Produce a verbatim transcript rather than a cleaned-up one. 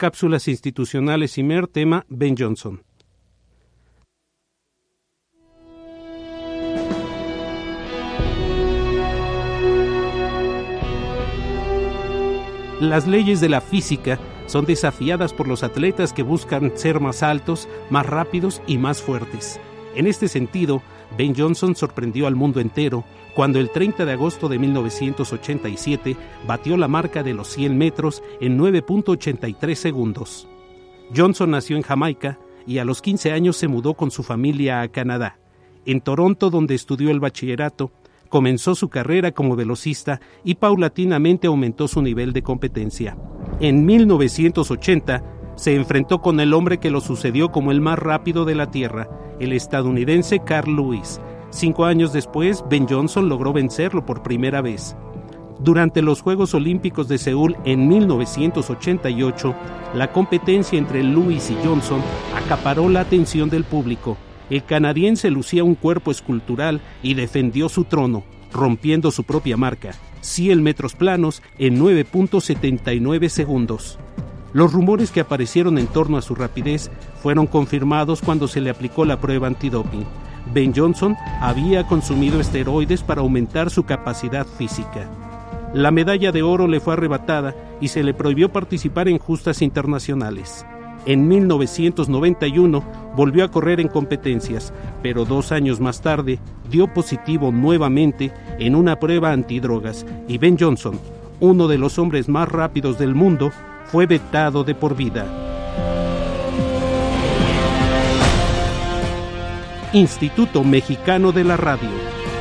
cápsulas institucionales I M E R, tema Ben Johnson. Las leyes de la física son desafiadas por los atletas que buscan ser más altos, más rápidos y más fuertes. En este sentido, Ben Johnson sorprendió al mundo entero cuando el treinta de agosto de mil novecientos ochenta y siete batió la marca de los cien metros en nueve punto ochenta y tres segundos. Johnson nació en Jamaica y a los quince años se mudó con su familia a Canadá. En Toronto, donde estudió el bachillerato, comenzó su carrera como velocista y paulatinamente aumentó su nivel de competencia. En mil novecientos ochenta se enfrentó con el hombre que lo sucedió como el más rápido de la Tierra, el estadounidense Carl Lewis. Cinco años después, Ben Johnson logró vencerlo por primera vez. Durante los Juegos Olímpicos de Seúl en mil novecientos ochenta y ocho, la competencia entre Lewis y Johnson acaparó la atención del público. El canadiense lucía un cuerpo escultural y defendió su trono, rompiendo su propia marca, cien metros planos en nueve punto setenta y nueve segundos. Los rumores que aparecieron en torno a su rapidez fueron confirmados cuando se le aplicó la prueba antidoping. Ben Johnson había consumido esteroides para aumentar su capacidad física. La medalla de oro le fue arrebatada y se le prohibió participar en justas internacionales. En mil novecientos noventa y uno volvió a correr en competencias, pero dos años más tarde dio positivo nuevamente en una prueba antidrogas y Ben Johnson, uno de los hombres más rápidos del mundo, fue vetado de por vida. Instituto Mexicano de la Radio.